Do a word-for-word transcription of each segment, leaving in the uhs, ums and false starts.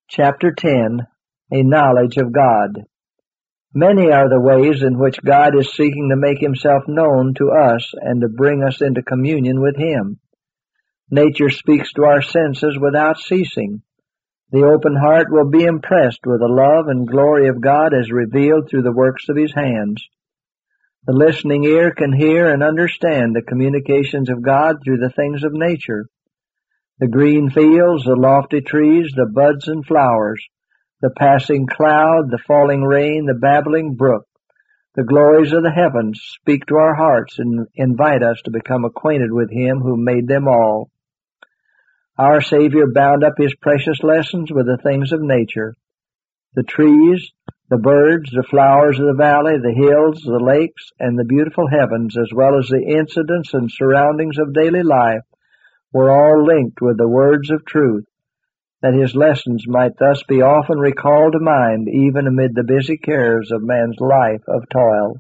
Chapter ten. A Knowledge of God. Many are the ways in which God is seeking to make himself known to us and to bring us into communion with him. Nature speaks to our senses without ceasing. The open heart will be impressed with the love and glory of God as revealed through the works of his hands. The listening ear can hear and understand the communications of God through the things of nature. The green fields, the lofty trees, the buds and flowers, the passing cloud, the falling rain, the babbling brook, the glories of the heavens speak to our hearts and invite us to become acquainted with him who made them all. Our Savior bound up his precious lessons with the things of nature. The trees, the birds, the flowers of the valley, the hills, the lakes, and the beautiful heavens, as well as the incidents and surroundings of daily life, were all linked with the words of truth, that his lessons might thus be often recalled to mind even amid the busy cares of man's life of toil.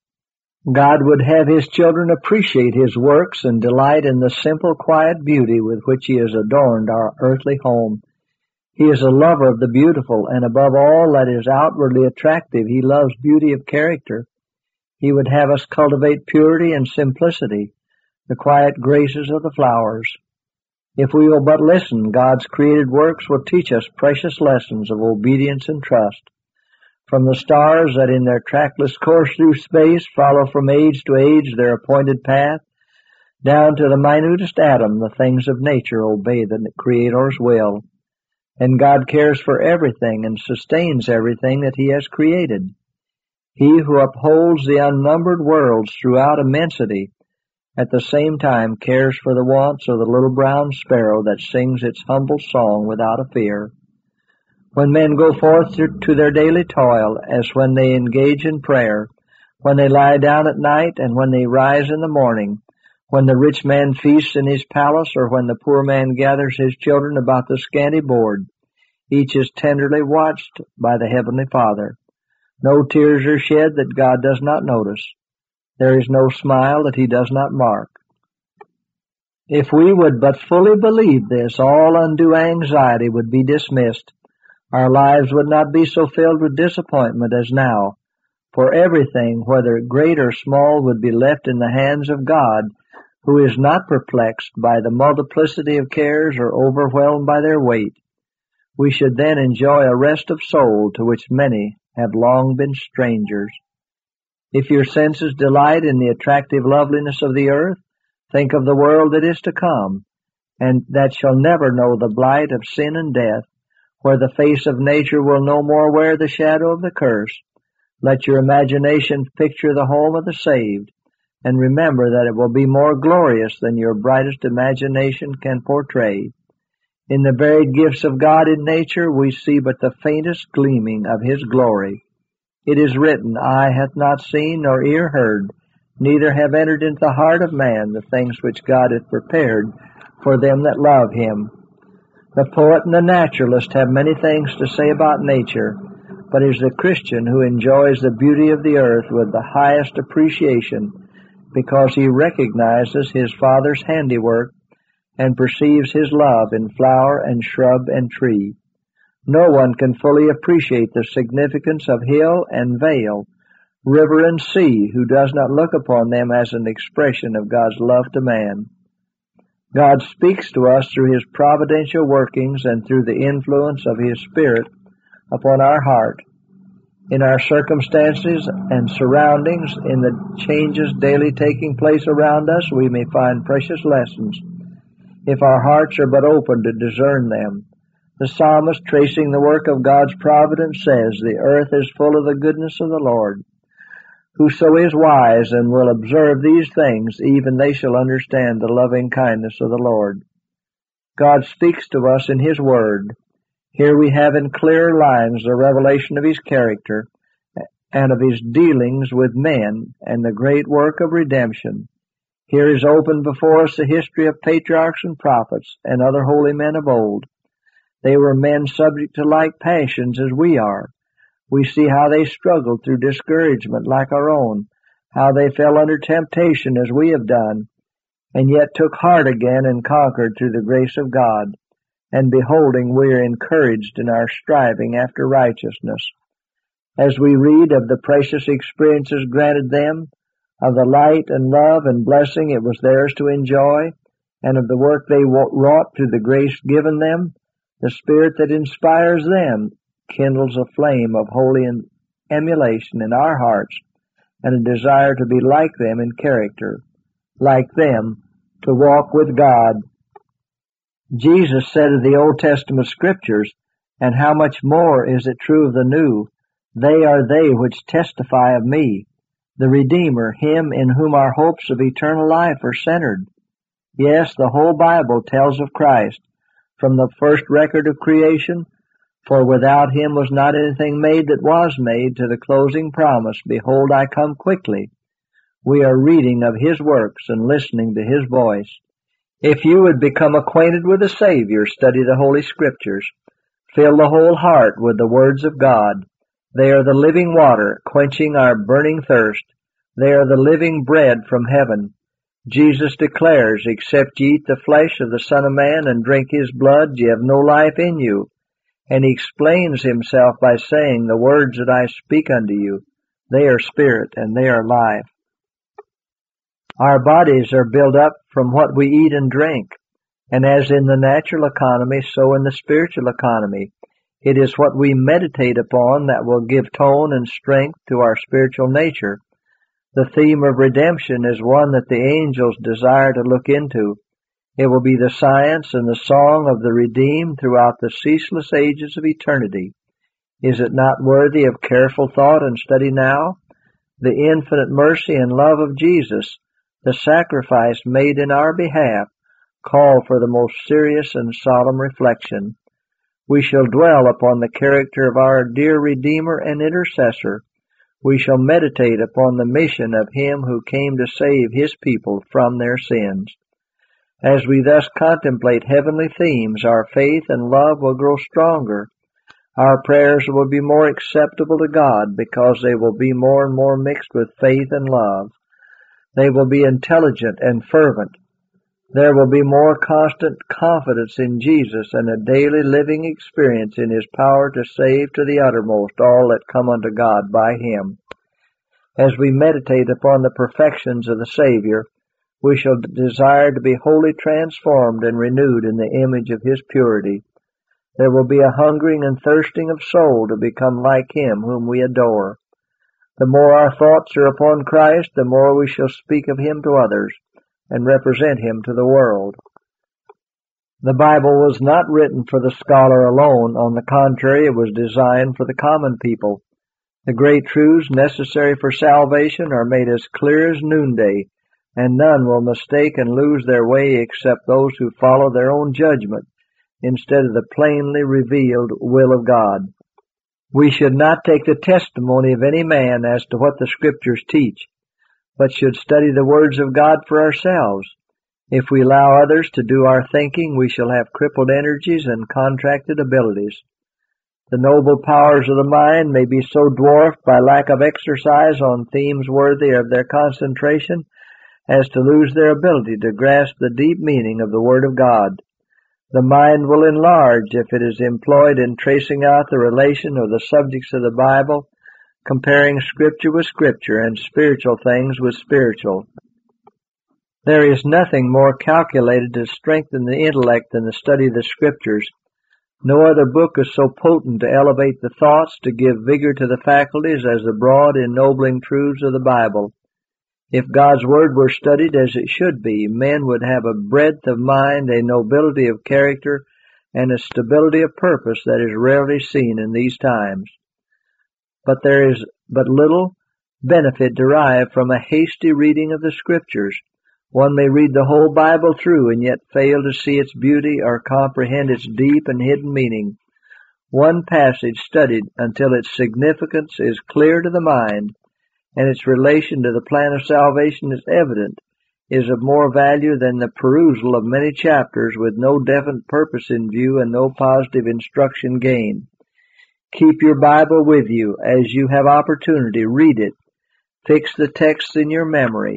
God would have his children appreciate his works and delight in the simple, quiet beauty with which he has adorned our earthly home. He is a lover of the beautiful, and above all that is outwardly attractive, he loves beauty of character. He would have us cultivate purity and simplicity, the quiet graces of the flowers. If we will but listen, God's created works will teach us precious lessons of obedience and trust. From the stars that in their trackless course through space follow from age to age their appointed path, down to the minutest atom, the things of nature obey the Creator's will. And God cares for everything and sustains everything that he has created. He who upholds the unnumbered worlds throughout immensity at the same time cares for the wants of the little brown sparrow that sings its humble song without a fear. When men go forth to their daily toil, as when they engage in prayer, when they lie down at night and when they rise in the morning, when the rich man feasts in his palace or when the poor man gathers his children about the scanty board, each is tenderly watched by the Heavenly Father. No tears are shed that God does not notice. There is no smile that he does not mark. If we would but fully believe this, all undue anxiety would be dismissed. Our lives would not be so filled with disappointment as now, for everything, whether great or small, would be left in the hands of God, who is not perplexed by the multiplicity of cares or overwhelmed by their weight. We should then enjoy a rest of soul to which many have long been strangers. If your senses delight in the attractive loveliness of the earth, think of the world that is to come, and that shall never know the blight of sin and death, where the face of nature will no more wear the shadow of the curse. Let your imagination picture the home of the saved, and remember that it will be more glorious than your brightest imagination can portray. In the varied gifts of God in nature, we see but the faintest gleaming of his glory. It is written, eye hath not seen nor ear heard, neither have entered into the heart of man the things which God hath prepared for them that love him. The poet and the naturalist have many things to say about nature, but it is the Christian who enjoys the beauty of the earth with the highest appreciation, because he recognizes his Father's handiwork and perceives his love in flower and shrub and tree. No one can fully appreciate the significance of hill and vale, river and sea, who does not look upon them as an expression of God's love to man. God speaks to us through his providential workings and through the influence of his Spirit upon our heart. In our circumstances and surroundings, in the changes daily taking place around us, we may find precious lessons, if our hearts are but open to discern them. The psalmist, tracing the work of God's providence, says, the earth is full of the goodness of the Lord. Whoso is wise and will observe these things, even they shall understand the loving kindness of the Lord. God speaks to us in his word. Here we have in clear lines the revelation of his character and of his dealings with men and the great work of redemption. Here is open before us the history of patriarchs and prophets and other holy men of old. They were men subject to like passions as we are. We see how they struggled through discouragement like our own, how they fell under temptation as we have done, and yet took heart again and conquered through the grace of God. and beholding we are encouraged in our striving after righteousness. As we read of the precious experiences granted them, of the light and love and blessing it was theirs to enjoy, and of the work they wrought through the grace given them, the Spirit that inspires them kindles a flame of holy emulation in our hearts and a desire to be like them in character, like them, to walk with God. Jesus said of the Old Testament Scriptures, and how much more is it true of the New, they are they which testify of me, the Redeemer, him in whom our hopes of eternal life are centered. Yes, the whole Bible tells of Christ, from the first record of creation, for without him was not anything made that was made, to the closing promise, behold, I come quickly. We are reading of his works and listening to his voice. If you would become acquainted with the Savior, study the Holy Scriptures. Fill the whole heart with the words of God. They are the living water, quenching our burning thirst. They are the living bread from heaven. Jesus declares, except ye eat the flesh of the Son of Man and drink his blood, ye have no life in you. And he explains himself by saying, the words that I speak unto you, they are spirit and they are life. Our bodies are built up from what we eat and drink, and as in the natural economy, so in the spiritual economy. It is what we meditate upon that will give tone and strength to our spiritual nature. The theme of redemption is one that the angels desire to look into. It will be the science and the song of the redeemed throughout the ceaseless ages of eternity. Is it not worthy of careful thought and study now? The infinite mercy and love of Jesus, the sacrifice made in our behalf, call for the most serious and solemn reflection. We shall dwell upon the character of our dear Redeemer and Intercessor. We shall meditate upon the mission of him who came to save his people from their sins. As we thus contemplate heavenly themes, our faith and love will grow stronger. Our prayers will be more acceptable to God because they will be more and more mixed with faith and love. They will be intelligent and fervent. There will be more constant confidence in Jesus and a daily living experience in his power to save to the uttermost all that come unto God by him. As we meditate upon the perfections of the Savior, we shall desire to be wholly transformed and renewed in the image of his purity. There will be a hungering and thirsting of soul to become like him whom we adore. The more our thoughts are upon Christ, the more we shall speak of him to others and represent him to the world. The Bible was not written for the scholar alone. On the contrary, it was designed for the common people. The great truths necessary for salvation are made as clear as noonday, and none will mistake and lose their way except those who follow their own judgment instead of the plainly revealed will of God. We should not take the testimony of any man as to what the Scriptures teach, but should study the words of God for ourselves. If we allow others to do our thinking, we shall have crippled energies and contracted abilities. The noble powers of the mind may be so dwarfed by lack of exercise on themes worthy of their concentration as to lose their ability to grasp the deep meaning of the Word of God. The mind will enlarge if it is employed in tracing out the relation of the subjects of the Bible, comparing Scripture with Scripture and spiritual things with spiritual. There is nothing more calculated to strengthen the intellect than the study of the Scriptures. No other book is so potent to elevate the thoughts, to give vigor to the faculties, as the broad, ennobling truths of the Bible. If God's Word were studied as it should be, men would have a breadth of mind, a nobility of character, and a stability of purpose that is rarely seen in these times. But there is but little benefit derived from a hasty reading of the Scriptures. One may read the whole Bible through and yet fail to see its beauty or comprehend its deep and hidden meaning. One passage studied until its significance is clear to the mind and its relation to the plan of salvation is evident, is of more value than the perusal of many chapters with no definite purpose in view and no positive instruction gained. Keep your Bible with you. As you have opportunity, read it. Fix the texts in your memory.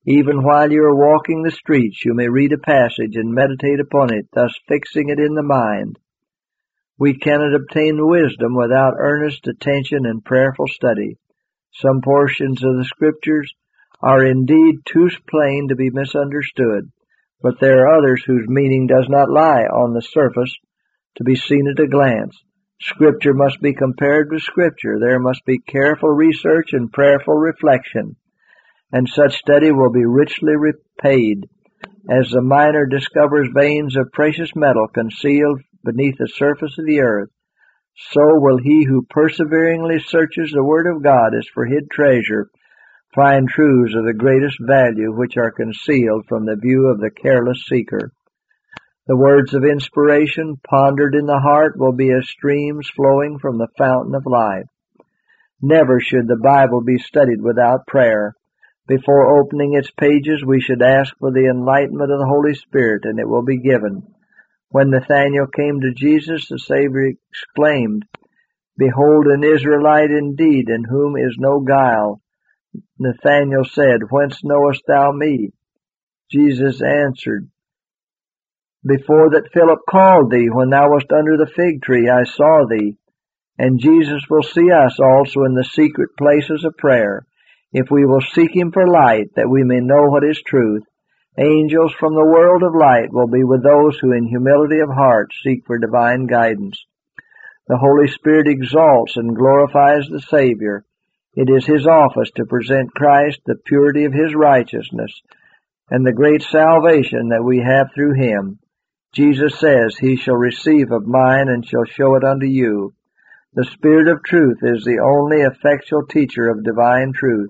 Even while you are walking the streets, you may read a passage and meditate upon it, thus fixing it in the mind. We cannot obtain wisdom without earnest attention and prayerful study. Some portions of the Scriptures are indeed too plain to be misunderstood, but there are others whose meaning does not lie on the surface to be seen at a glance. Scripture must be compared with Scripture. There must be careful research and prayerful reflection, and such study will be richly repaid. As the miner discovers veins of precious metal concealed beneath the surface of the earth, so will he who perseveringly searches the Word of God as for hid treasure find truths of the greatest value which are concealed from the view of the careless seeker. The words of inspiration pondered in the heart will be as streams flowing from the fountain of life. Never should the Bible be studied without prayer. Before opening its pages, we should ask for the enlightenment of the Holy Spirit, and it will be given. When Nathanael came to Jesus, the Savior exclaimed, "Behold an Israelite indeed, in whom is no guile." Nathanael said, "Whence knowest thou me?" Jesus answered, "Before that Philip called thee, when thou wast under the fig tree, I saw thee." And Jesus will see us also in the secret places of prayer, if we will seek Him for light, that we may know what is truth. Angels from the world of light will be with those who in humility of heart seek for divine guidance. The Holy Spirit exalts and glorifies the Savior. It is His office to present Christ, the purity of His righteousness, and the great salvation that we have through Him. Jesus says, "He shall receive of mine and shall show it unto you." The Spirit of truth is the only effectual teacher of divine truth.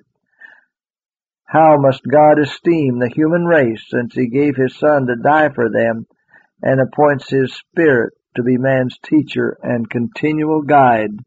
How must God esteem the human race, since He gave His Son to die for them and appoints His Spirit to be man's teacher and continual guide?